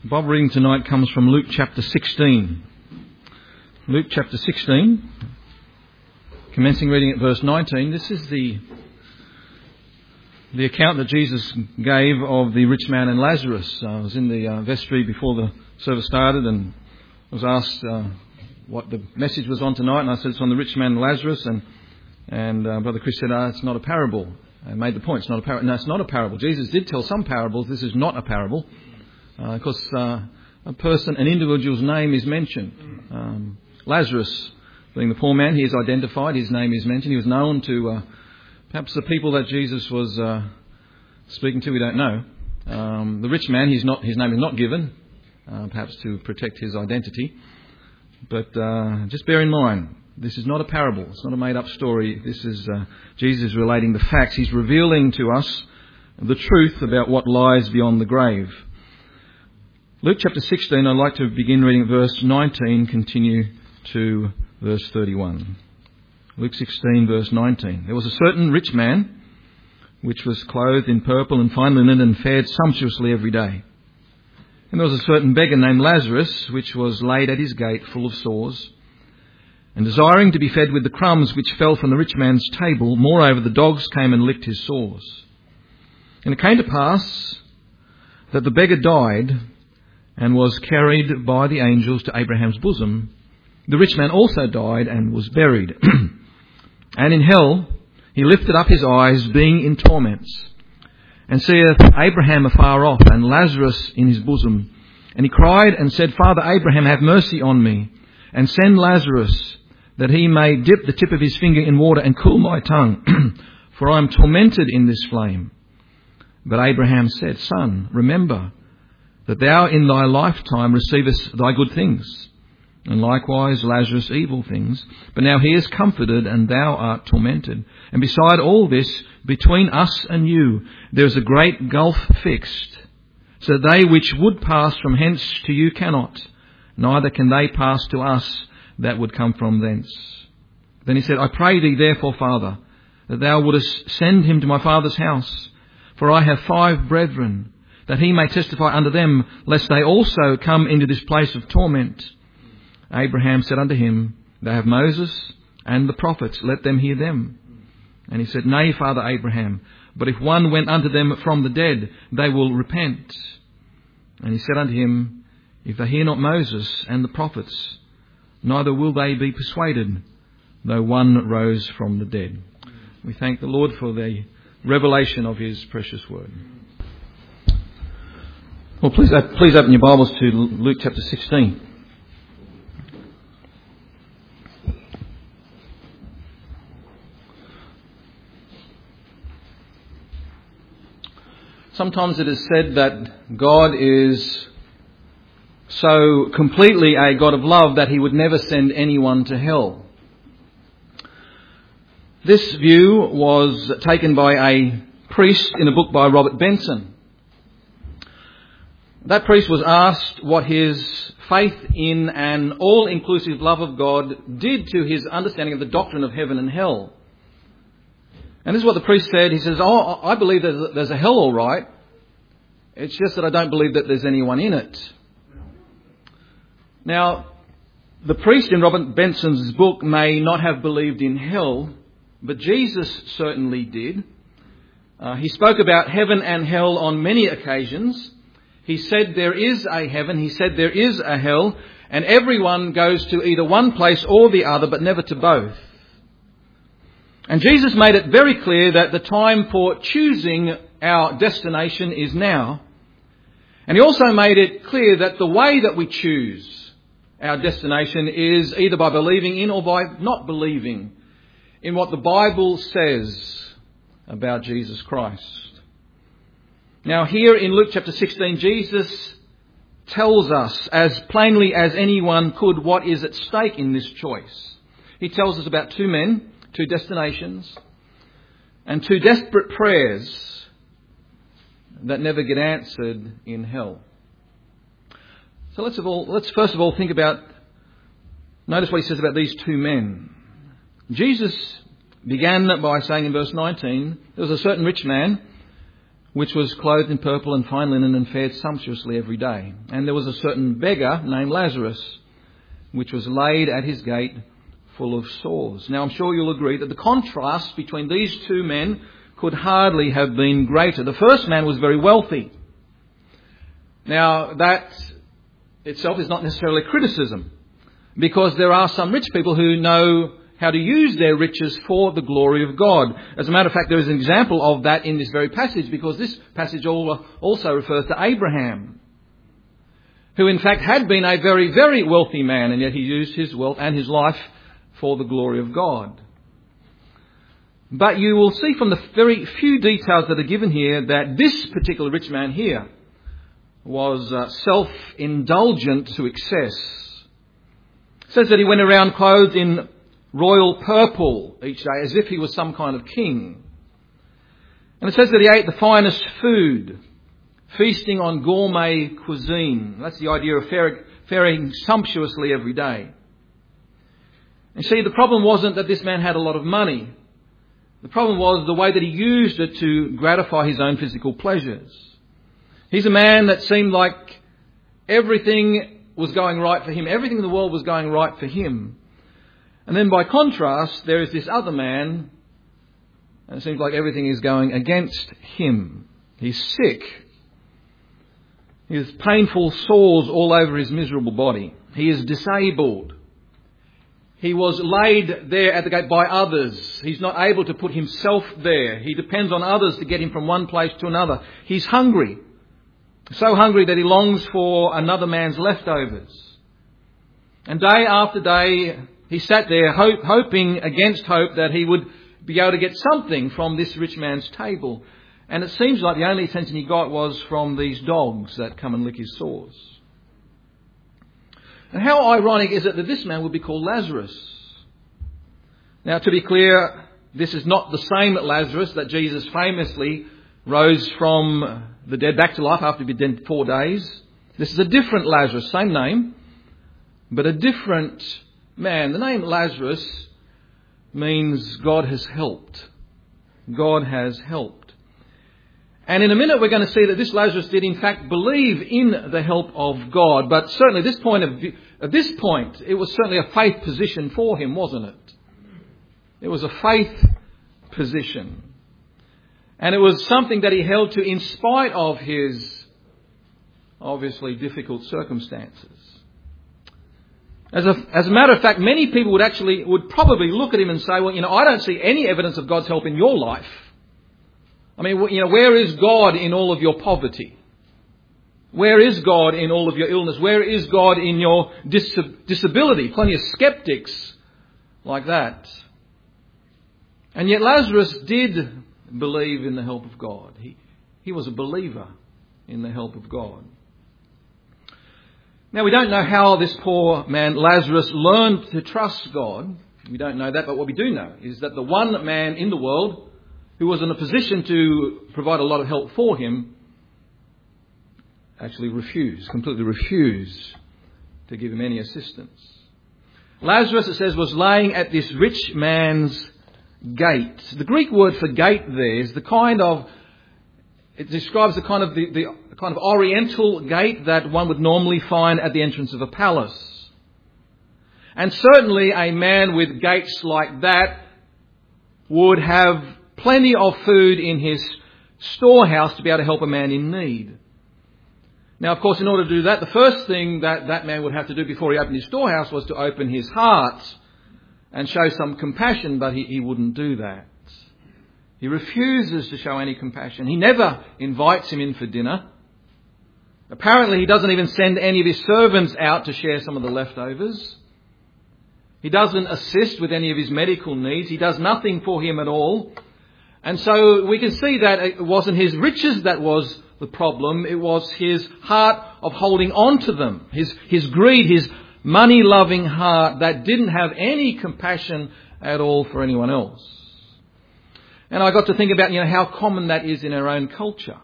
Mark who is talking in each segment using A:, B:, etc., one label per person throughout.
A: The Bible reading tonight comes from Luke chapter 16. Luke chapter 16, commencing reading at verse 19. This is the account that Jesus gave of the rich man and Lazarus. I was in the vestry before the service started and was asked what the message was on tonight, and I said it's on the rich man and Lazarus, and Brother Chris said, it's not a parable. I made the point, it's not a parable. No, it's not a parable. Jesus did tell some parables. This is not a parable. Because an individual's name is mentioned. Lazarus, being the poor man, he is identified, his name is mentioned. He was known to perhaps the people that Jesus was speaking to, we don't know. The rich man, his name is not given, perhaps to protect his identity. But just bear in mind, this is not a parable. It's not a made-up story. This is Jesus relating the facts. He's revealing to us the truth about what lies beyond the grave. Luke chapter 16, I'd like to begin reading at verse 19, continue to verse 31. Luke 16, verse 19. There was a certain rich man, which was clothed in purple and fine linen and fared sumptuously every day. And there was a certain beggar named Lazarus, which was laid at his gate full of sores, and desiring to be fed with the crumbs which fell from the rich man's table. Moreover, the dogs came and licked his sores. And it came to pass that the beggar died and was carried by the angels to Abraham's bosom. The rich man also died and was buried. And in hell he lifted up his eyes, being in torments, and seeth Abraham afar off, and Lazarus in his bosom. And he cried and said, Father Abraham, have mercy on me, and send Lazarus, that he may dip the tip of his finger in water and cool my tongue, for I am tormented in this flame. But Abraham said, Son, remember that thou in thy lifetime receivest thy good things, and likewise Lazarus evil things. But now he is comforted, and thou art tormented. And beside all this, between us and you, there is a great gulf fixed, so that they which would pass from hence to you cannot, neither can they pass to us that would come from thence. Then he said, I pray thee therefore, Father, that thou wouldest send him to my father's house, for I have 5 brethren, that he may testify unto them, lest they also come into this place of torment. Abraham said unto him, They have Moses and the prophets, let them hear them. And he said, Nay, Father Abraham, but if one went unto them from the dead, they will repent. And he said unto him, If they hear not Moses and the prophets, neither will they be persuaded, though one rose from the dead. We thank the Lord for the revelation of his precious word. Well, please open your Bibles to Luke chapter 16. Sometimes it is said that God is so completely a God of love that he would never send anyone to hell. This view was taken by a priest in a book by Robert Benson. That priest was asked what his faith in an all-inclusive love of God did to his understanding of the doctrine of heaven and hell. And this is what the priest said. He says, I believe there's a hell all right. It's just that I don't believe that there's anyone in it. Now, the priest in Robert Benson's book may not have believed in hell, but Jesus certainly did. He spoke about heaven and hell on many occasions. He said there is a heaven, he said there is a hell, and everyone goes to either one place or the other, but never to both. And Jesus made it very clear that the time for choosing our destination is now. And he also made it clear that the way that we choose our destination is either by believing in or by not believing in what the Bible says about Jesus Christ. Now here in Luke chapter 16, Jesus tells us as plainly as anyone could what is at stake in this choice. He tells us about 2 men, 2 destinations, and 2 desperate prayers that never get answered in hell. So let's first of all think about, notice what he says about these 2 men. Jesus began by saying in verse 19, there was a certain rich man which was clothed in purple and fine linen and fared sumptuously every day. And there was a certain beggar named Lazarus, which was laid at his gate full of sores. Now I'm sure you'll agree that the contrast between these two men could hardly have been greater. The first man was very wealthy. Now that itself is not necessarily criticism, because there are some rich people who know how to use their riches for the glory of God. As a matter of fact, there is an example of that in this very passage, because this passage also refers to Abraham, who in fact had been a very, very wealthy man, and yet he used his wealth and his life for the glory of God. But you will see from the very few details that are given here that this particular rich man here was self-indulgent to excess. It says that he went around clothed in royal purple each day, as if he was some kind of king. And it says that he ate the finest food, feasting on gourmet cuisine. That's the idea of faring sumptuously every day. And see, the problem wasn't that this man had a lot of money. The problem was the way that he used it to gratify his own physical pleasures. He's a man that seemed like everything was going right for him. Everything in the world was going right for him. And then by contrast, there is this other man, and it seems like everything is going against him. He's sick. He has painful sores all over his miserable body. He is disabled. He was laid there at the gate by others. He's not able to put himself there. He depends on others to get him from one place to another. He's hungry. So hungry that he longs for another man's leftovers. And day after day, he sat there hoping against hope that he would be able to get something from this rich man's table. And it seems like the only attention he got was from these dogs that come and lick his sores. And how ironic is it that this man would be called Lazarus? Now, to be clear, this is not the same Lazarus that Jesus famously rose from the dead back to life after he'd been dead 4 days. This is a different Lazarus, same name, but a different man. The name Lazarus means God has helped. God has helped. And in a minute we're going to see that this Lazarus did in fact believe in the help of God. But certainly at this point, it was certainly a faith position for him, wasn't it? It was a faith position. And it was something that he held to in spite of his obviously difficult circumstances. As a matter of fact, many people would probably look at him and say, well, I don't see any evidence of God's help in your life. I mean, where is God in all of your poverty? Where is God in all of your illness? Where is God in your disability? Plenty of skeptics like that. And yet Lazarus did believe in the help of God. He was a believer in the help of God. Now, we don't know how this poor man Lazarus learned to trust God. We don't know that, but what we do know is that the one man in the world who was in a position to provide a lot of help for him actually completely refused to give him any assistance. Lazarus, it says, was laying at this rich man's gate. The Greek word for gate there is it describes the kind of oriental gate that one would normally find at the entrance of a palace. And certainly a man with gates like that would have plenty of food in his storehouse to be able to help a man in need. Now, of course, in order to do that, the first thing that man would have to do before he opened his storehouse was to open his heart and show some compassion, but he wouldn't do that. He refuses to show any compassion. He never invites him in for dinner. Apparently, he doesn't even send any of his servants out to share some of the leftovers. He doesn't assist with any of his medical needs. He does nothing for him at all. And so we can see that it wasn't his riches that was the problem. It was his heart of holding on to them. His greed, his money-loving heart that didn't have any compassion at all for anyone else. And I got to think about, how common that is in our own culture.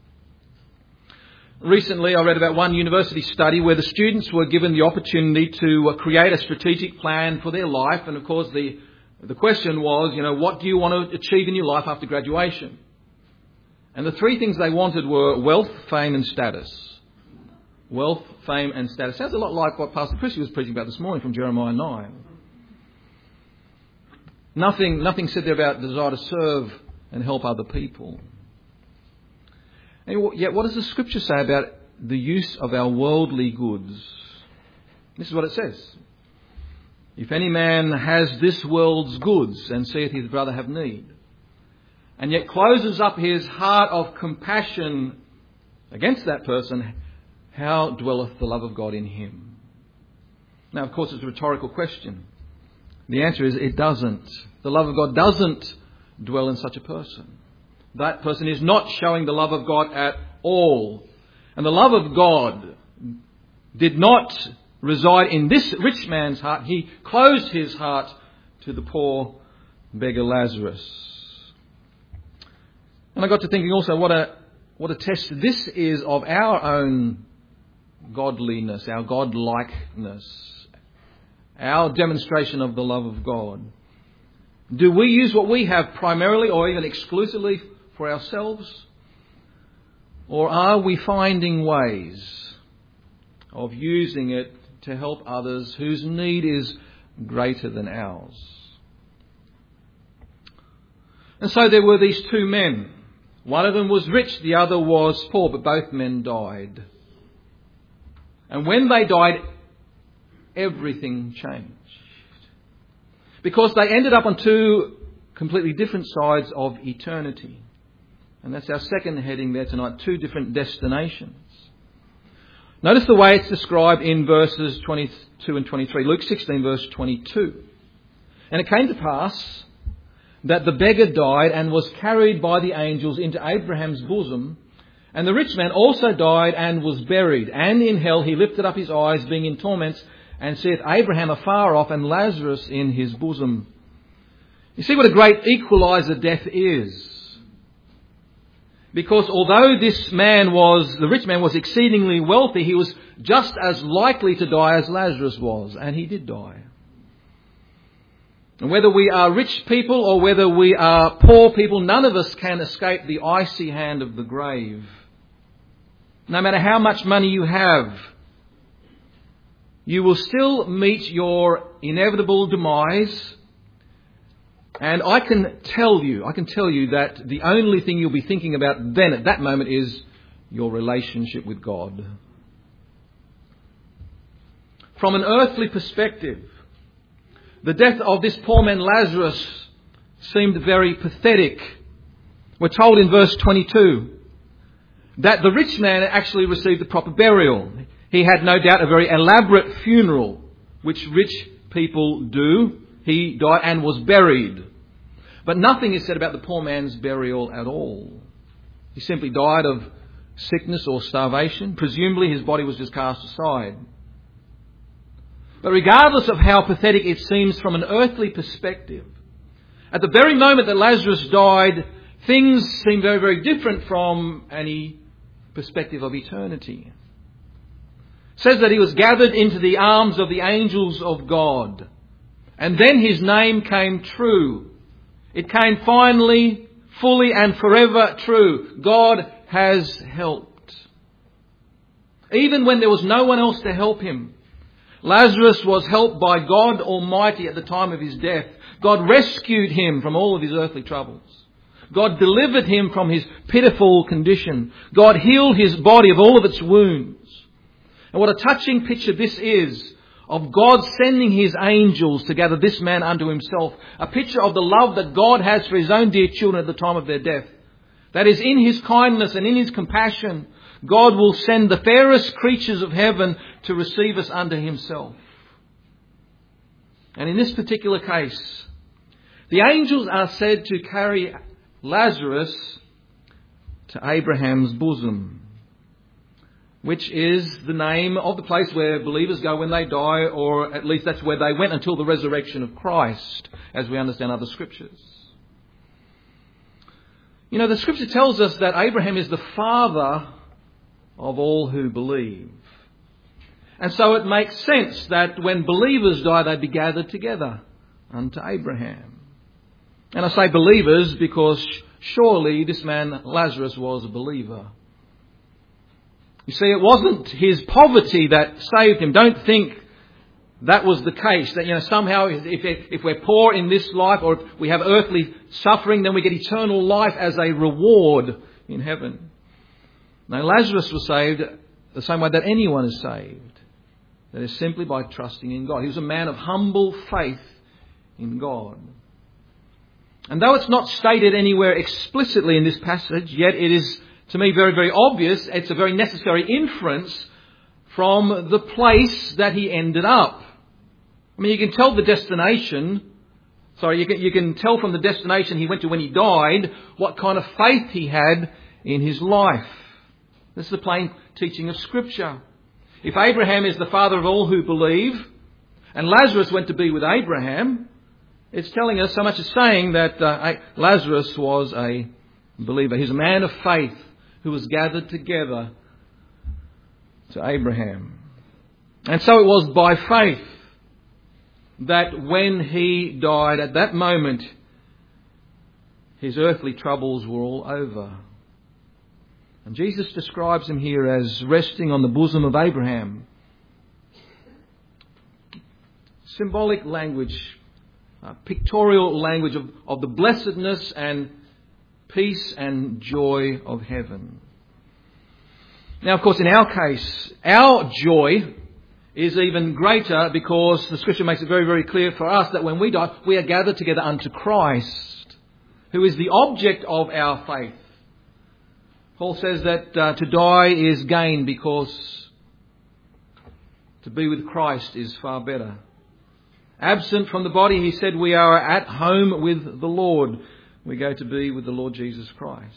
A: Recently, I read about one university study where the students were given the opportunity to create a strategic plan for their life. And of course, the question was, what do you want to achieve in your life after graduation? And the three things they wanted were wealth, fame and status. Wealth, fame and status. Sounds a lot like what Pastor Chrissy was preaching about this morning from Jeremiah 9. Nothing said there about desire to serve and help other people. And yet what does the Scripture say about the use of our worldly goods? This is what it says. If any man has this world's goods and seeth his brother have need, and yet closes up his heart of compassion against that person, how dwelleth the love of God in him? Now, of course, it's a rhetorical question. The answer is it doesn't. The love of God doesn't dwell in such a person. That person is not showing the love of God at all. And the love of God did not reside in this rich man's heart. He closed his heart to the poor beggar Lazarus. And I got to thinking also what a test this is of our own godliness, our godlikeness, our demonstration of the love of God. Do we use what we have primarily or even exclusively for ourselves? Or are we finding ways of using it to help others whose need is greater than ours? And so there were these two men. One of them was rich, the other was poor, but both men died. And when they died, everything changed. Because they ended up on two completely different sides of eternity. And that's our second heading there tonight, two different destinations. Notice the way it's described in verses 22 and 23. Luke 16 verse 22. And it came to pass that the beggar died and was carried by the angels into Abraham's bosom. And the rich man also died and was buried. And in hell he lifted up his eyes, being in torments, and saith, Abraham afar off, and Lazarus in his bosom. You see what a great equalizer death is. Because although the rich man was exceedingly wealthy, he was just as likely to die as Lazarus was. And he did die. And whether we are rich people or whether we are poor people, none of us can escape the icy hand of the grave. No matter how much money you have, you will still meet your inevitable demise. And I can tell you that the only thing you'll be thinking about then at that moment is your relationship with God. From an earthly perspective, the death of this poor man Lazarus seemed very pathetic. We're told in verse 22 that the rich man actually received the proper burial. He had no doubt a very elaborate funeral, which rich people do. He died and was buried. But nothing is said about the poor man's burial at all. He simply died of sickness or starvation. Presumably his body was just cast aside. But regardless of how pathetic it seems from an earthly perspective, at the very moment that Lazarus died, things seem very, very different from any perspective of eternity. It says that he was gathered into the arms of the angels of God. And then his name came true. It came finally, fully and forever true. God has helped. Even when there was no one else to help him, Lazarus was helped by God Almighty at the time of his death. God rescued him from all of his earthly troubles. God delivered him from his pitiful condition. God healed his body of all of its wounds. And what a touching picture this is of God sending his angels to gather this man unto himself. A picture of the love that God has for his own dear children at the time of their death. That is, in his kindness and in his compassion, God will send the fairest creatures of heaven to receive us unto himself. And in this particular case, the angels are said to carry Lazarus to Abraham's bosom, which is the name of the place where believers go when they die, or at least that's where they went until the resurrection of Christ, as we understand other scriptures. You know, the scripture tells us that Abraham is the father of all who believe. And so it makes sense that when believers die, they be gathered together unto Abraham. And I say believers because surely this man Lazarus was a believer. You see, it wasn't his poverty that saved him. Don't think that was the case. That, somehow if we're poor in this life or if we have earthly suffering, then we get eternal life as a reward in heaven. No, Lazarus was saved the same way that anyone is saved. That is simply by trusting in God. He was a man of humble faith in God. And though it's not stated anywhere explicitly in this passage, yet it is, to me, very, very obvious. It's a very necessary inference from the place that he ended up. I mean, you can tell the destination. You can tell from the destination he went to when he died what kind of faith he had in his life. This is the plain teaching of Scripture. If Abraham is the father of all who believe, and Lazarus went to be with Abraham, it's telling us, so much as saying that Lazarus was a believer. He's a man of faith who was gathered together to Abraham. And so it was by faith that when he died, at that moment, his earthly troubles were all over. And Jesus describes him here as resting on the bosom of Abraham. Symbolic language, pictorial language of the blessedness and peace and joy of heaven. Now, of course, in our case, our joy is even greater because the Scripture makes it very, very clear for us that when we die, we are gathered together unto Christ, who is the object of our faith. Paul says that to die is gain because to be with Christ is far better. Absent from the body, he said, we are at home with the Lord. We go to be with the Lord Jesus Christ.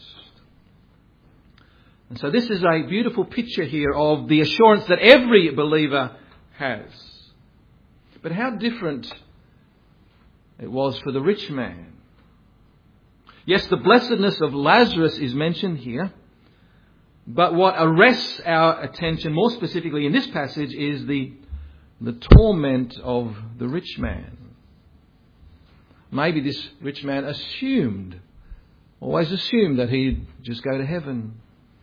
A: And so this is a beautiful picture here of the assurance that every believer has. But how different it was for the rich man. Yes, the blessedness of Lazarus is mentioned here. But what arrests our attention more specifically in this passage is the torment of the rich man. Maybe this rich man always assumed that he'd just go to heaven.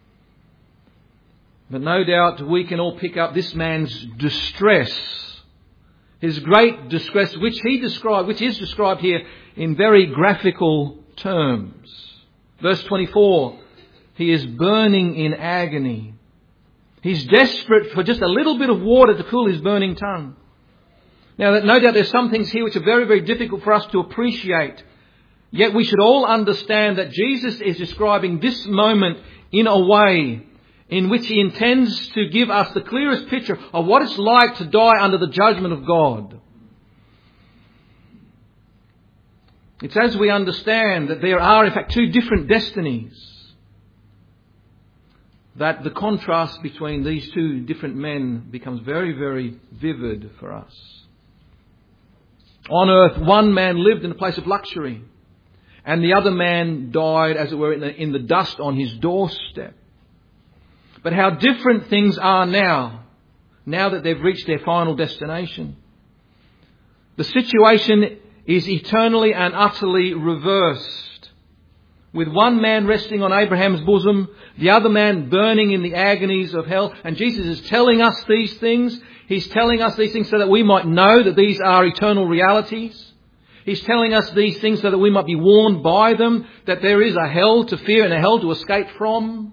A: But no doubt we can all pick up this man's distress, his great distress, which is described here in very graphical terms. Verse 24, he is burning in agony. He's desperate for just a little bit of water to cool his burning tongue. Now, no doubt there's some things here which are very, very difficult for us to appreciate. Yet we should all understand that Jesus is describing this moment in a way in which he intends to give us the clearest picture of what it's like to die under the judgment of God. It's as we understand that there are, in fact, two different destinies, that the contrast between these two different men becomes very, very vivid for us. On earth, one man lived in a place of luxury, and the other man died, as it were, in the dust on his doorstep. But how different things are now that they've reached their final destination. The situation is eternally and utterly reversed. With one man resting on Abraham's bosom, the other man burning in the agonies of hell. And Jesus is telling us these things. He's telling us these things so that we might know that these are eternal realities. He's telling us these things so that we might be warned by them, that there is a hell to fear and a hell to escape from.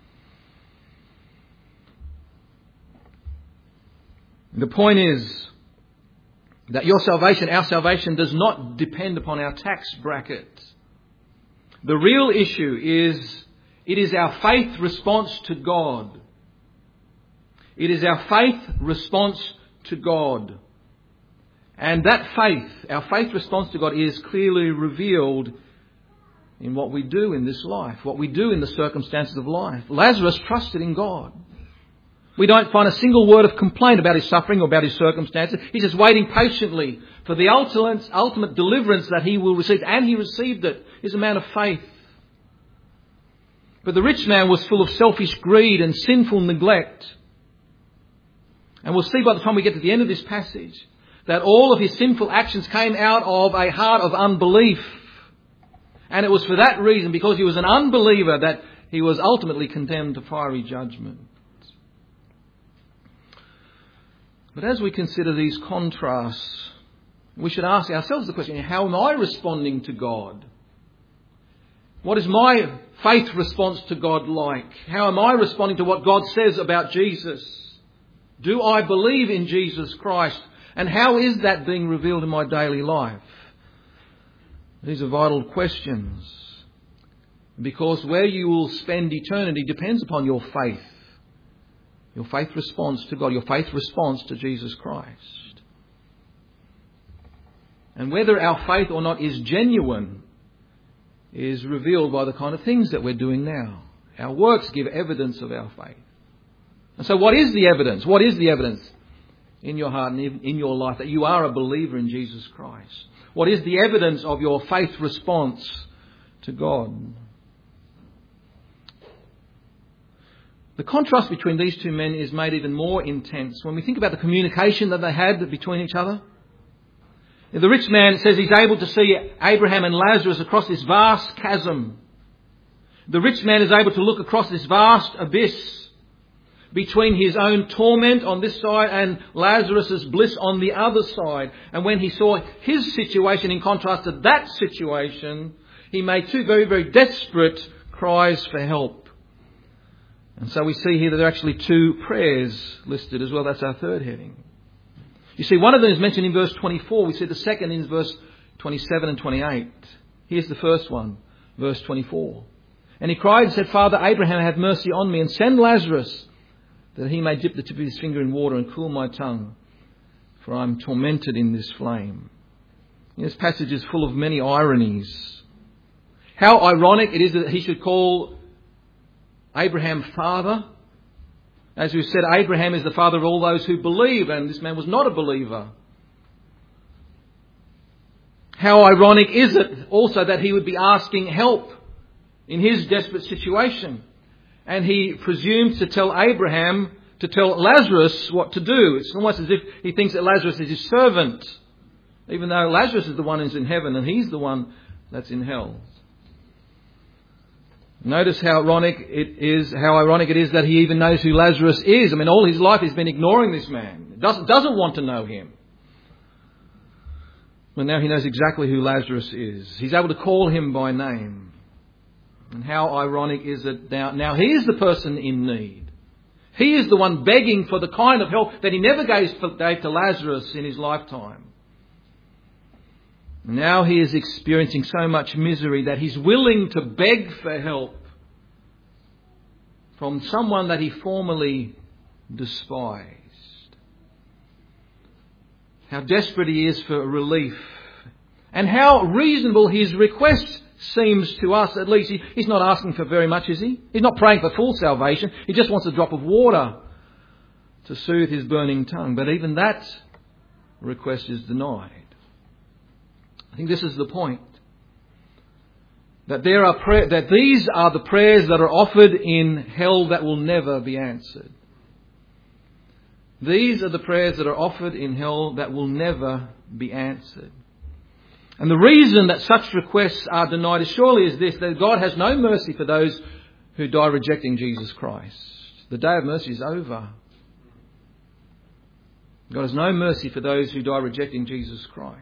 A: The point is that your salvation, our salvation, does not depend upon our tax bracket. The real issue is, it is our faith response to God. It is our faith response to God. And that faith, our faith response to God, is clearly revealed in what we do in this life, what we do in the circumstances of life. Lazarus trusted in God. We don't find a single word of complaint about his suffering or about his circumstances. He's just waiting patiently for the ultimate deliverance that he will receive. And he received it. He's a man of faith. But the rich man was full of selfish greed and sinful neglect. And we'll see by the time we get to the end of this passage that all of his sinful actions came out of a heart of unbelief. And it was for that reason, because he was an unbeliever, that he was ultimately condemned to fiery judgment. But as we consider these contrasts, we should ask ourselves the question, how am I responding to God? What is my faith response to God like? How am I responding to what God says about Jesus? Do I believe in Jesus Christ? And how is that being revealed in my daily life? These are vital questions, because where you will spend eternity depends upon your faith. Your faith response to God, your faith response to Jesus Christ. And whether our faith or not is genuine is revealed by the kind of things that we're doing now. Our works give evidence of our faith. And so what is the evidence? What is the evidence in your heart and in your life that you are a believer in Jesus Christ? What is the evidence of your faith response to God? The contrast between these two men is made even more intense when we think about the communication that they had between each other. The rich man says he's able to see Abraham and Lazarus across this vast chasm. The rich man is able to look across this vast abyss between his own torment on this side and Lazarus' bliss on the other side. And when he saw his situation in contrast to that situation, he made two very, very desperate cries for help. And so we see here that there are actually two prayers listed as well. That's our third heading. You see, one of them is mentioned in verse 24. We see the second in verse 27 and 28. Here's the first one, verse 24. And he cried and said, Father Abraham, have mercy on me and send Lazarus that he may dip the tip of his finger in water and cool my tongue, for I am tormented in this flame. This passage is full of many ironies. How ironic it is that he should call Abraham father. As we've said, Abraham is the father of all those who believe, and this man was not a believer. How ironic is it also that he would be asking help in his desperate situation. And he presumes to tell Abraham to tell Lazarus what to do. It's almost as if he thinks that Lazarus is his servant, even though Lazarus is the one who's in heaven and he's the one that's in hell. Notice how ironic it is that he even knows who Lazarus is. I mean, all his life he's been ignoring this man. Doesn't want to know him. But now he knows exactly who Lazarus is. He's able to call him by name. And how ironic is it now he is the person in need. He is the one begging for the kind of help that he never gave to Lazarus in his lifetime. Now he is experiencing so much misery that he's willing to beg for help from someone that he formerly despised. How desperate he is for relief. And how reasonable his request seems to us, at least. He's not asking for very much, is he? He's not praying for full salvation. He just wants a drop of water to soothe his burning tongue. But even that request is denied. I think this is the point. That that these are the prayers that are offered in hell that will never be answered. These are the prayers that are offered in hell that will never be answered. And the reason that such requests are denied is surely is this, that God has no mercy for those who die rejecting Jesus Christ. The day of mercy is over. God has no mercy for those who die rejecting Jesus Christ.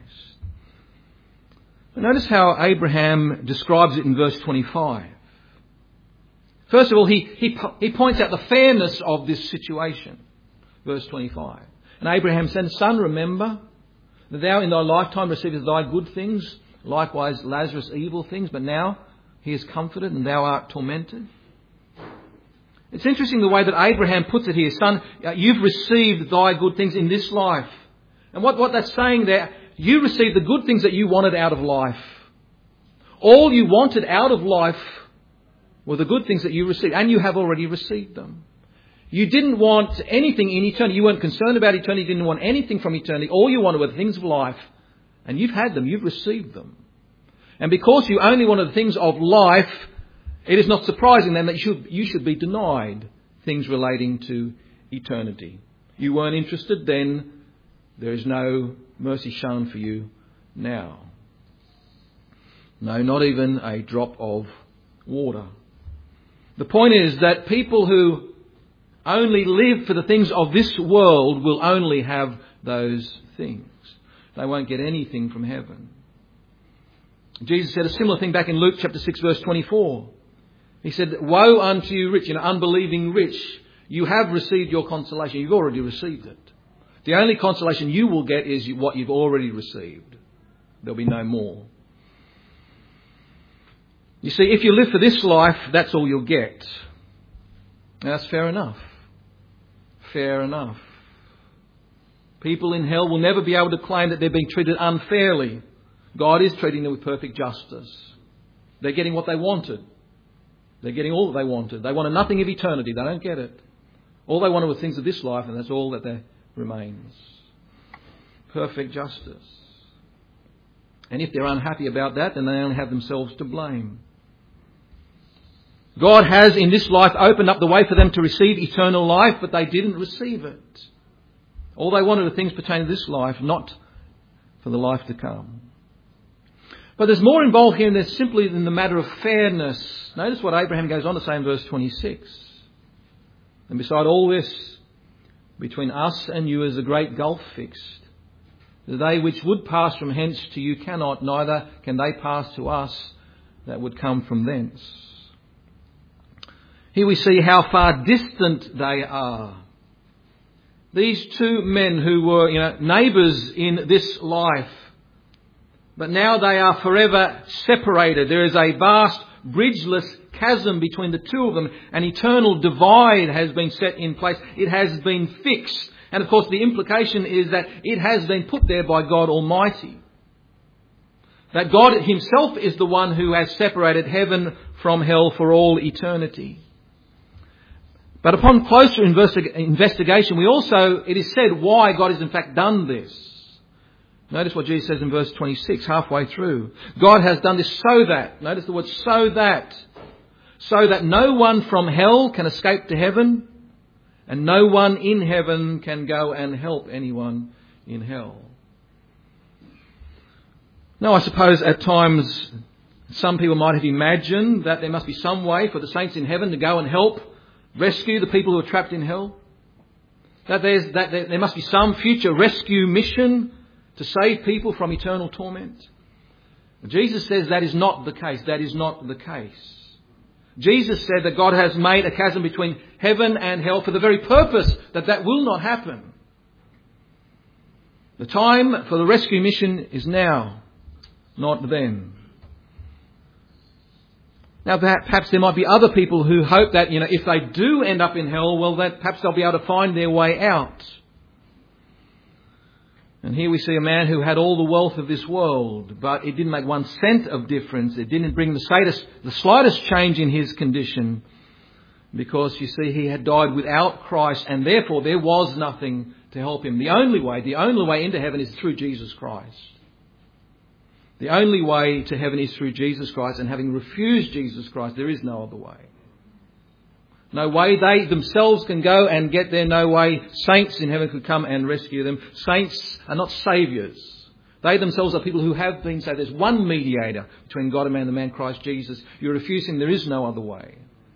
A: But notice how Abraham describes it in verse 25. First of all, he points out the fairness of this situation. Verse 25. And Abraham said, Son, remember that thou in thy lifetime receivest thy good things, likewise Lazarus evil things, but now he is comforted and thou art tormented. It's interesting the way that Abraham puts it here. Son, you've received thy good things in this life. And what that's saying there, you received the good things that you wanted out of life. All you wanted out of life were the good things that you received, and you have already received them. You didn't want anything in eternity. You weren't concerned about eternity. You didn't want anything from eternity. All you wanted were the things of life. And you've had them. You've received them. And because you only wanted the things of life, it is not surprising then that you should be denied things relating to eternity. You weren't interested then. There is no mercy shown for you now. No, not even a drop of water. The point is that people who only live for the things of this world will only have those things. They won't get anything from heaven. Jesus said a similar thing back in Luke chapter 6 verse 24. He said, "Woe unto you rich, unbelieving rich. You have received your consolation." You've already received it. The only consolation you will get is what you've already received. There'll be no more. You see, if you live for this life, that's all you'll get. Now, that's fair enough. Fair enough. People in hell will never be able to claim that they're being treated unfairly. God is treating them with perfect justice. They're getting what they wanted. They're getting all that they wanted. They wanted nothing of eternity. They don't get it. All they wanted was things of this life, and that's all that there remains. Perfect justice. And if they're unhappy about that, then they only have themselves to blame. God has in this life opened up the way for them to receive eternal life, but they didn't receive it. All they wanted were things pertaining to this life, not for the life to come. But there's more involved here than simply in the matter of fairness. Notice what Abraham goes on to say in verse 26. "And beside all this, between us and you is a great gulf fixed. They which would pass from hence to you cannot, neither can they pass to us that would come from thence." Here we see how far distant they are. These two men who were, neighbours in this life, but now they are forever separated. There is a vast, bridgeless chasm between the two of them. An eternal divide has been set in place. It has been fixed. And of course the implication is that it has been put there by God Almighty. That God Himself is the one who has separated heaven from hell for all eternity. But upon closer investigation, it is said why God has in fact done this. Notice what Jesus says in verse 26, halfway through. God has done this so that, notice the word so that no one from hell can escape to heaven, and no one in heaven can go and help anyone in hell. Now, I suppose at times some people might have imagined that there must be some way for the saints in heaven to go and help rescue the people who are trapped in hell. That there must be some future rescue mission to save people from eternal torment. Jesus says that is not the case. That is not the case. Jesus said that God has made a chasm between heaven and hell for the very purpose that will not happen. The time for the rescue mission is now, not then. Now, perhaps there might be other people who hope that, if they do end up in hell, well, that perhaps they'll be able to find their way out. And here we see a man who had all the wealth of this world, but it didn't make 1 cent of difference. It didn't bring the slightest change in his condition, because, you see, he had died without Christ, and therefore there was nothing to help him. The only way into heaven is through Jesus Christ. The only way to heaven is through Jesus Christ, and having refused Jesus Christ, there is no other way. No way they themselves can go and get there. No way saints in heaven could come and rescue them. Saints are not saviours. They themselves are people who have been saved. There's one mediator between God and man, the man Christ Jesus. You're refusing, there is no other way.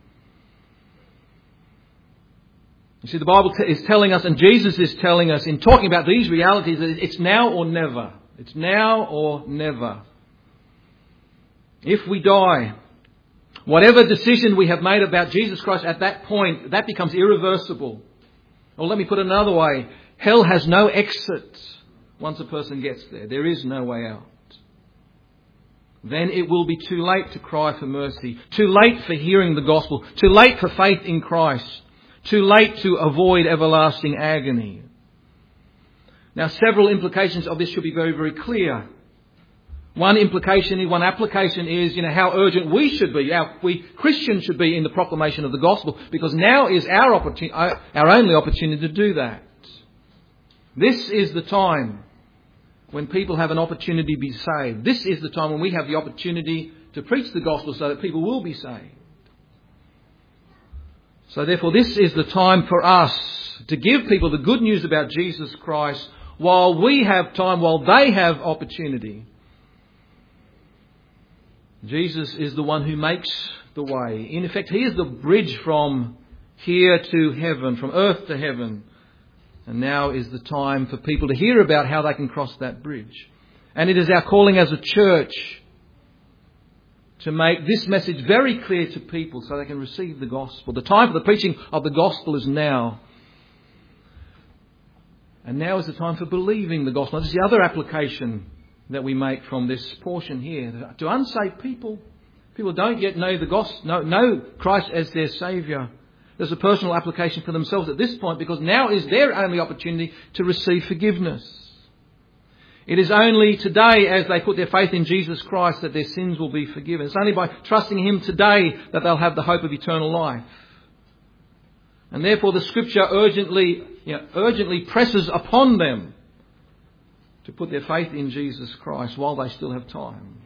A: You see, the Bible is telling us, and Jesus is telling us in talking about these realities, that it's now or never. It's now or never. If we die, whatever decision we have made about Jesus Christ at that point, that becomes irreversible. Or let me put it another way. Hell has no exit once a person gets there. There is no way out. Then it will be too late to cry for mercy. Too late for hearing the gospel. Too late for faith in Christ. Too late to avoid everlasting agony. Now, several implications of this should be very, very clear. One application is, how urgent we should be, we Christians should be in the proclamation of the gospel, because now is our only opportunity to do that. This is the time when people have an opportunity to be saved. This is the time when we have the opportunity to preach the gospel so that people will be saved. So therefore, this is the time for us to give people the good news about Jesus Christ while we have time, while they have opportunity. Jesus is the one who makes the way. In effect, He is the bridge from here to heaven, from earth to heaven. And now is the time for people to hear about how they can cross that bridge. And it is our calling as a church to make this message very clear to people so they can receive the gospel. The time for the preaching of the gospel is now. And now is the time for believing the gospel. This is the other application that we make from this portion here. To unsaved people, people don't yet know the gospel, know Christ as their Saviour. There's a personal application for themselves at this point, because now is their only opportunity to receive forgiveness. It is only today, as they put their faith in Jesus Christ, that their sins will be forgiven. It's only by trusting Him today that they'll have the hope of eternal life. And therefore the Scripture urgently presses upon them to put their faith in Jesus Christ while they still have time.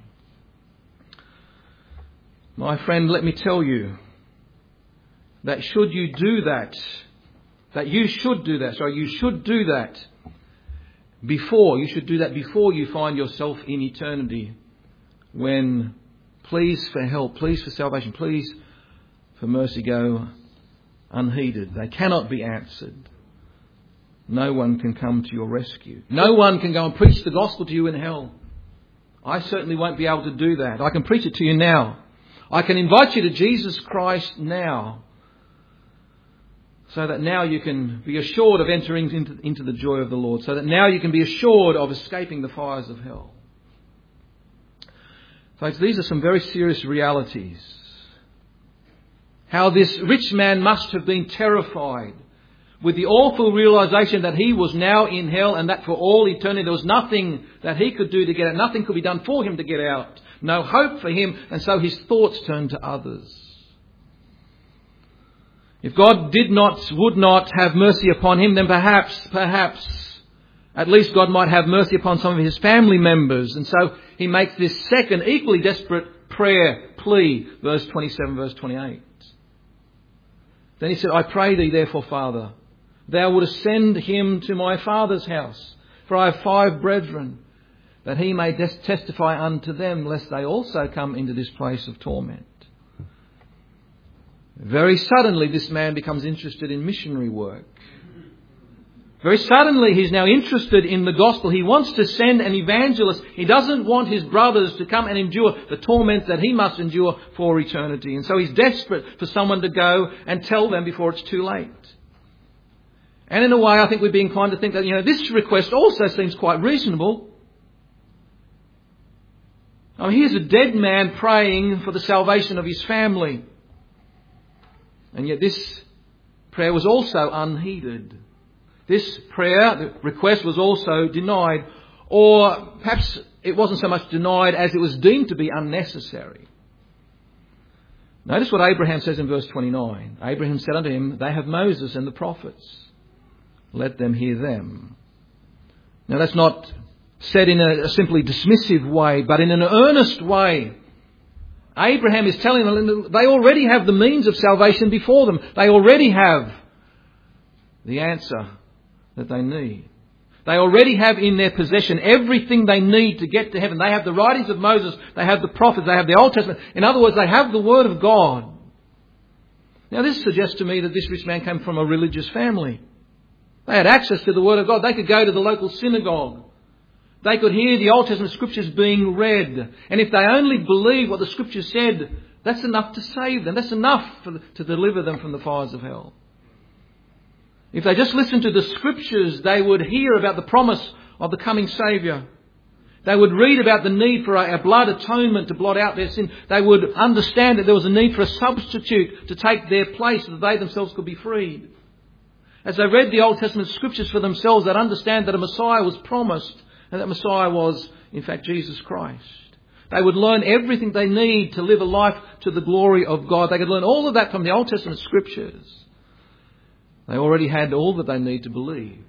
A: My friend, let me tell you that should you do that, you should do that before you find yourself in eternity, when pleas for help, pleas for salvation, pleas for mercy go unheeded. They cannot be answered. No one can come to your rescue. No one can go and preach the gospel to you in hell. I certainly won't be able to do that. I can preach it to you now. I can invite you to Jesus Christ now, so that now you can be assured of entering into the joy of the Lord. So that now you can be assured of escaping the fires of hell. Folks, these are some very serious realities. How this rich man must have been terrified with the awful realization that he was now in hell, and that for all eternity there was nothing that he could do to get out. Nothing could be done for him to get out. No hope for him, and so his thoughts turned to others. If God would not have mercy upon him, then perhaps, at least God might have mercy upon some of his family members. And so he makes this second equally desperate plea, verse 27, verse 28. Then he said, I pray thee therefore, Father, thou wouldest send him to my father's house, for I have 5 brethren, that he may testify unto them, lest they also come into this place of torment. Very suddenly this man becomes interested in missionary work. Very suddenly he's now interested in the gospel. He wants to send an evangelist. He doesn't want his brothers to come and endure the torment that he must endure for eternity. And so he's desperate for someone to go and tell them before it's too late. And in a way, I think we'd be inclined to think that, this request also seems quite reasonable. Here's a dead man praying for the salvation of his family. And yet this prayer was also unheeded. This prayer, the request, was also denied. Or perhaps it wasn't so much denied as it was deemed to be unnecessary. Notice what Abraham says in verse 29. Abraham said unto him, they have Moses and the prophets. Let them hear them. Now that's not said in a simply dismissive way, but in an earnest way. Abraham is telling them they already have the means of salvation before them. They already have the answer that they need. They already have in their possession everything they need to get to heaven. They have the writings of Moses. They have the prophets. They have the Old Testament. In other words, they have the Word of God. Now this suggests to me that this rich man came from a religious family. They had access to the Word of God. They could go to the local synagogue. They could hear the Old Testament Scriptures being read. And if they only believed what the Scriptures said, that's enough to save them. That's enough to deliver them from the fires of hell. If they just listened to the Scriptures, they would hear about the promise of the coming Saviour. They would read about the need for a blood atonement to blot out their sin. They would understand that there was a need for a substitute to take their place so that they themselves could be freed. As they read the Old Testament Scriptures for themselves, they'd understand that a Messiah was promised, and that Messiah was, in fact, Jesus Christ. They would learn everything they need to live a life to the glory of God. They could learn all of that from the Old Testament Scriptures. They already had all that they need to believe.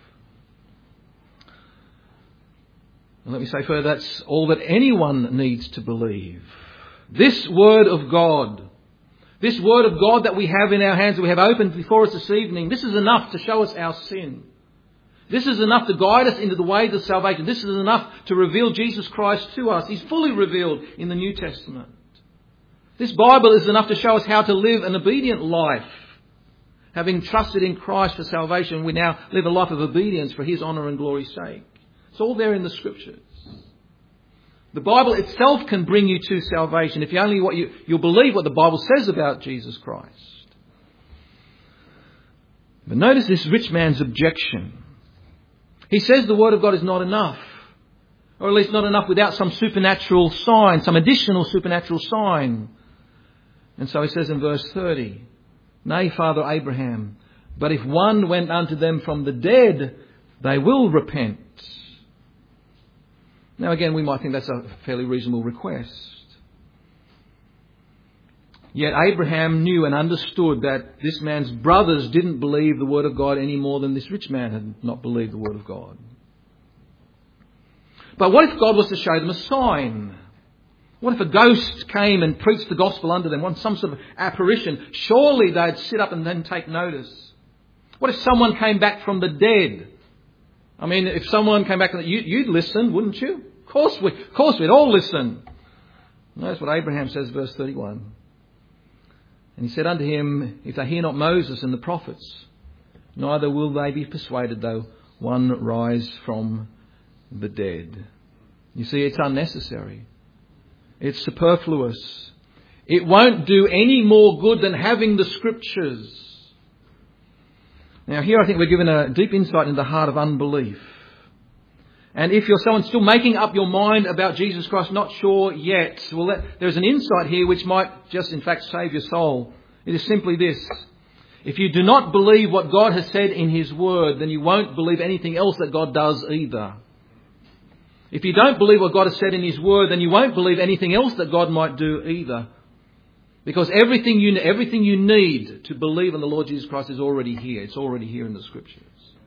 A: And let me say further, that's all that anyone needs to believe. This Word of God, this Word of God that we have in our hands, that we have opened before us this evening, this is enough to show us our sin. This is enough to guide us into the ways of salvation. This is enough to reveal Jesus Christ to us. He's fully revealed in the New Testament. This Bible is enough to show us how to live an obedient life. Having trusted in Christ for salvation, we now live a life of obedience for His honour and glory's sake. It's all there in the Scriptures. The Bible itself can bring you to salvation if you'll believe what the Bible says about Jesus Christ. But notice this rich man's objection. He says the Word of God is not enough. Or at least not enough without some supernatural sign, some additional supernatural sign. And so he says in verse 30, "Nay, Father Abraham, but if one went unto them from the dead, they will repent." Now again, we might think that's a fairly reasonable request. Yet Abraham knew and understood that this man's brothers didn't believe the Word of God any more than this rich man had not believed the Word of God. But what if God was to show them a sign? What if a ghost came and preached the gospel unto them, some sort of apparition? Surely they'd sit up and then take notice. What if someone came back from the dead? I mean, if someone came back, you'd listen, wouldn't you? Of course we'd all listen. Notice what Abraham says, verse 31. "And he said unto him, If they hear not Moses and the prophets, neither will they be persuaded, though one rise from the dead." You see, it's unnecessary. It's superfluous. It won't do any more good than having the Scriptures. Now here I think we're given a deep insight into the heart of unbelief. And if you're someone still making up your mind about Jesus Christ, not sure yet, well, there's an insight here which might just in fact save your soul. It is simply this. If you do not believe what God has said in His Word, then you won't believe anything else that God does either. If you don't believe what God has said in His Word, then you won't believe anything else that God might do either. Because everything you need to believe in the Lord Jesus Christ is already here. It's already here in the Scriptures.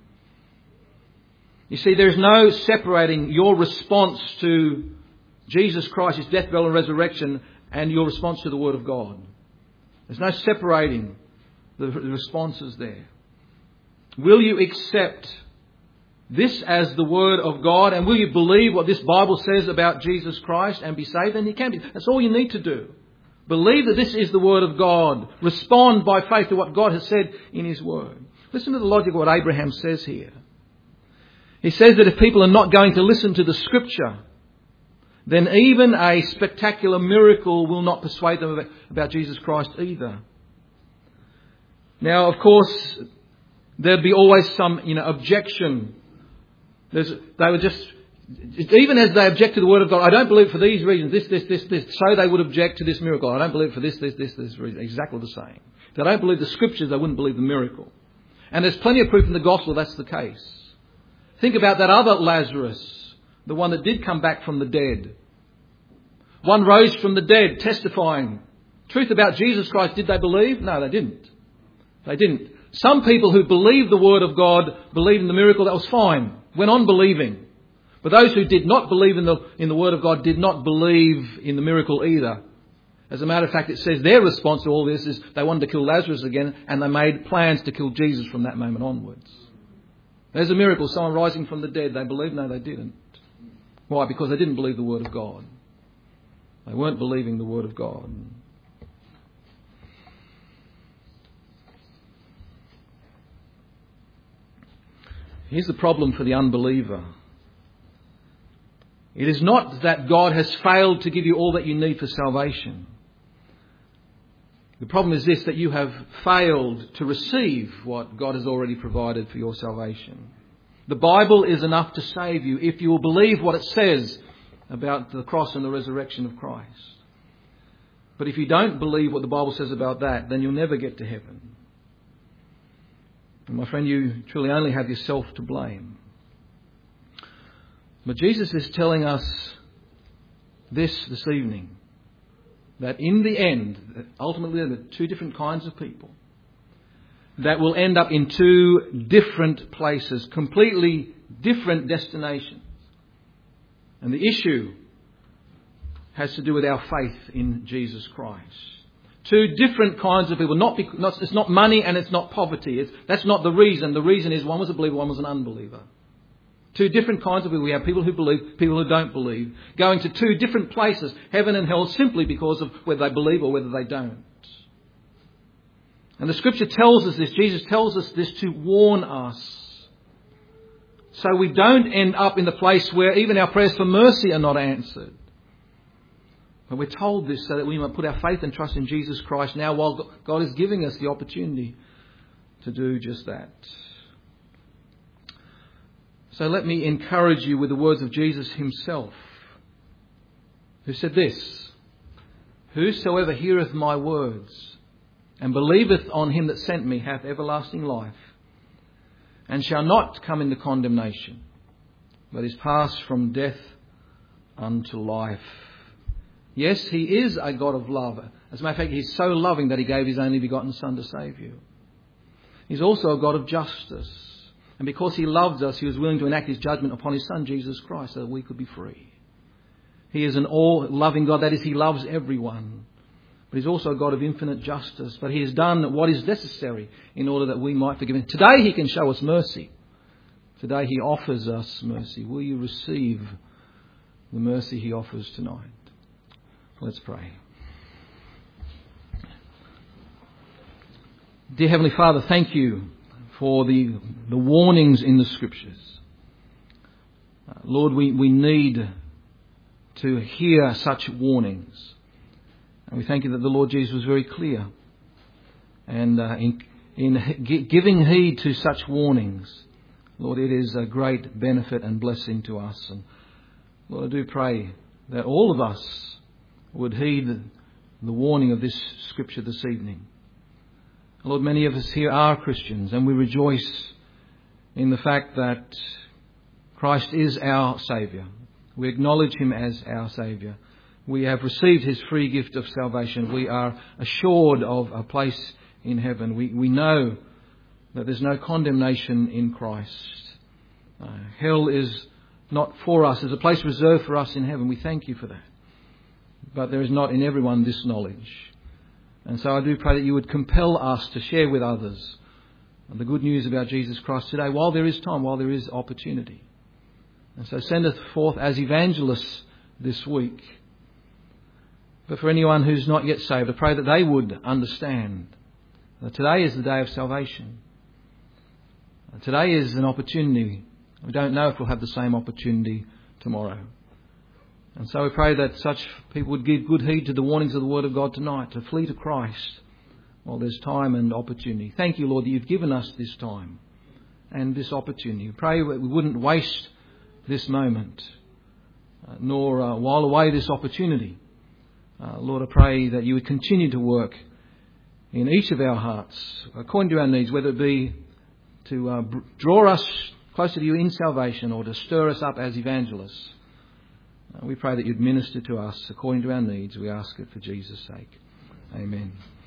A: You see, there's no separating your response to Jesus Christ, His death, burial and resurrection, and your response to the Word of God. There's no separating the responses there. Will you accept this as the Word of God, and will you believe what this Bible says about Jesus Christ and be saved? Then you can be. That's all you need to do. Believe that this is the Word of God. Respond by faith to what God has said in His Word. Listen to the logic of what Abraham says here. He says that if people are not going to listen to the Scripture, then even a spectacular miracle will not persuade them about Jesus Christ either. Now, of course, there'd be always some, objection. They would just, even as they object to the Word of God, I don't believe for these reasons, this. So they would object to this miracle. I don't believe for this reason. Exactly the same. If they don't believe the Scriptures, they wouldn't believe the miracle. And there's plenty of proof in the Gospel that's the case. Think about that other Lazarus, the one that did come back from the dead. One rose from the dead, testifying truth about Jesus Christ. Did they believe? No, they didn't. They didn't. Some people who believed the Word of God, believed in the miracle, that was fine. Went on believing. But those who did not believe in the Word of God did not believe in the miracle either. As a matter of fact, it says their response to all this is they wanted to kill Lazarus again, and they made plans to kill Jesus from that moment onwards. There's a miracle, someone rising from the dead. They believed? No, they didn't. Why? Because they didn't believe the Word of God. They weren't believing the Word of God. Here's the problem for the unbeliever. It is not that God has failed to give you all that you need for salvation. The problem is this, that you have failed to receive what God has already provided for your salvation. The Bible is enough to save you if you will believe what it says about the cross and the resurrection of Christ. But if you don't believe what the Bible says about that, then you'll never get to heaven. And my friend, you truly only have yourself to blame. But Jesus is telling us this evening, that in the end, ultimately there are two different kinds of people that will end up in two different places, completely different destinations. And the issue has to do with our faith in Jesus Christ. Two different kinds of people. It's not money and it's not poverty. That's not the reason. The reason is one was a believer, one was an unbeliever. Two different kinds of people. We have people who believe, people who don't believe. Going to two different places, heaven and hell, simply because of whether they believe or whether they don't. And the Scripture tells us this. Jesus tells us this to warn us. So we don't end up in the place where even our prayers for mercy are not answered. But we're told this so that we might put our faith and trust in Jesus Christ now while God is giving us the opportunity to do just that. So let me encourage you with the words of Jesus himself, who said this: "Whosoever heareth my words and believeth on him that sent me hath everlasting life, and shall not come into condemnation, but is passed from death unto life." Yes, he is a God of love. As a matter of fact, he's so loving that he gave his only begotten Son to save you. He's also a God of justice. And because he loved us, he was willing to enact his judgment upon his Son, Jesus Christ, so that we could be free. He is an all-loving God. That is, he loves everyone. But he's also a God of infinite justice. But he has done what is necessary in order that we might forgive him. Today he can show us mercy. Today he offers us mercy. Will you receive the mercy he offers tonight? Let's pray. Dear Heavenly Father, thank you for the warnings in the Scriptures. Lord, we need to hear such warnings. And we thank you that the Lord Jesus was very clear. And in giving heed to such warnings, Lord, it is a great benefit and blessing to us. And Lord, I do pray that all of us would heed the warning of this Scripture this evening. Lord, many of us here are Christians, and we rejoice in the fact that Christ is our Saviour. We acknowledge him as our Saviour. We have received his free gift of salvation. We are assured of a place in heaven. We know that there's no condemnation in Christ. Hell is not for us. There's a place reserved for us in heaven. We thank you for that. But there is not in everyone this knowledge. And so I do pray that you would compel us to share with others the good news about Jesus Christ today while there is time, while there is opportunity. And so send us forth as evangelists this week. But for anyone who's not yet saved, I pray that they would understand that today is the day of salvation. Today is an opportunity. We don't know if we'll have the same opportunity tomorrow. And so we pray that such people would give good heed to the warnings of the Word of God tonight, to flee to Christ while there's time and opportunity. Thank you, Lord, that you've given us this time and this opportunity. We pray that we wouldn't waste this moment, nor while away this opportunity. Lord, I pray that you would continue to work in each of our hearts, according to our needs, whether it be to draw us closer to you in salvation or to stir us up as evangelists. We pray that you'd minister to us according to our needs. We ask it for Jesus' sake. Amen.